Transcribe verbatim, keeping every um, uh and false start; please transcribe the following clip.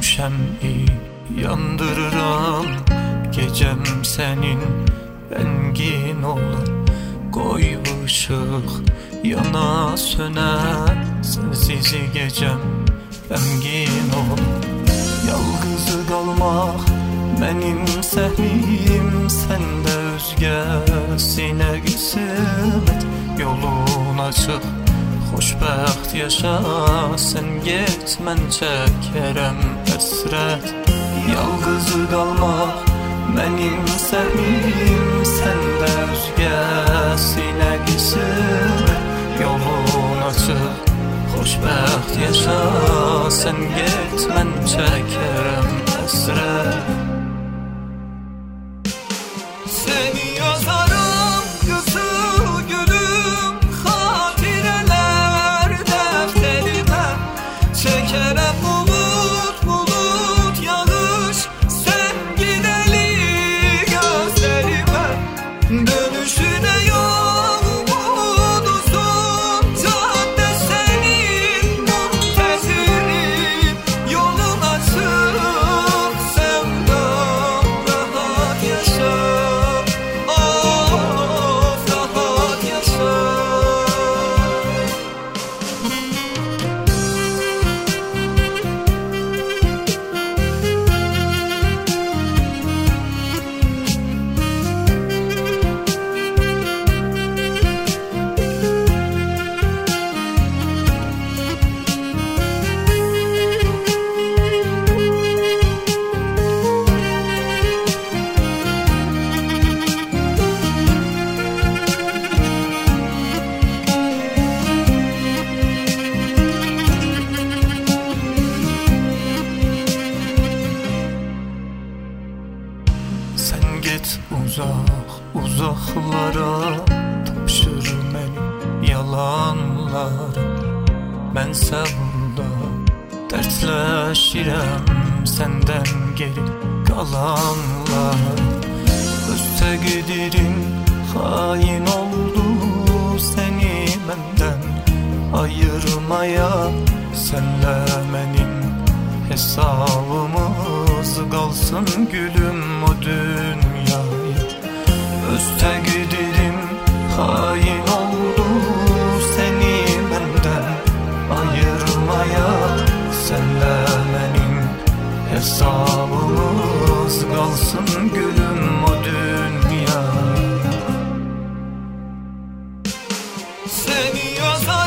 şem'i yandırıram. Gecem senin rengin olan, koy ışık yana söne. Sensiz gecem rengin olan, yalgız kalmak benim sehvim. Sende özgesine kısmet, yolun açık xoşbəxt yaşa. Sen get mən çəkərəm həsrət. Yalqız qalmaq mənim səhvim, səndə özgəsinə qismət. Yolun açıq xoşbəxt yaşa. Sen get mən çəkərəm həsrət. Seni yazarım qızıl gülüm, xatirələr dəftərimə. Çəkərəm bulut bulut yağış, sən gidəli gözlərimə. Dönüşünə yolun uzun, caddə sənin müntəzirim. Yolun açıq sevdam, rahat yaşa. Of, rahat yaşa. Sen git uzak uzaklara, tapşır məni yalanlara. Mən səvunda dərdləşirəm səndən geri qalanlar. Öz təqdirin xain oldu səni məndən ayırmaya. Sənlə mənim hesabımız qalsın gülüm o dünyaya. Öz təqdirim xain oldu səni məndən ayırmaya. Sənlə mənim hesabımız qalsın gülüm o dünyaya. Seni yazar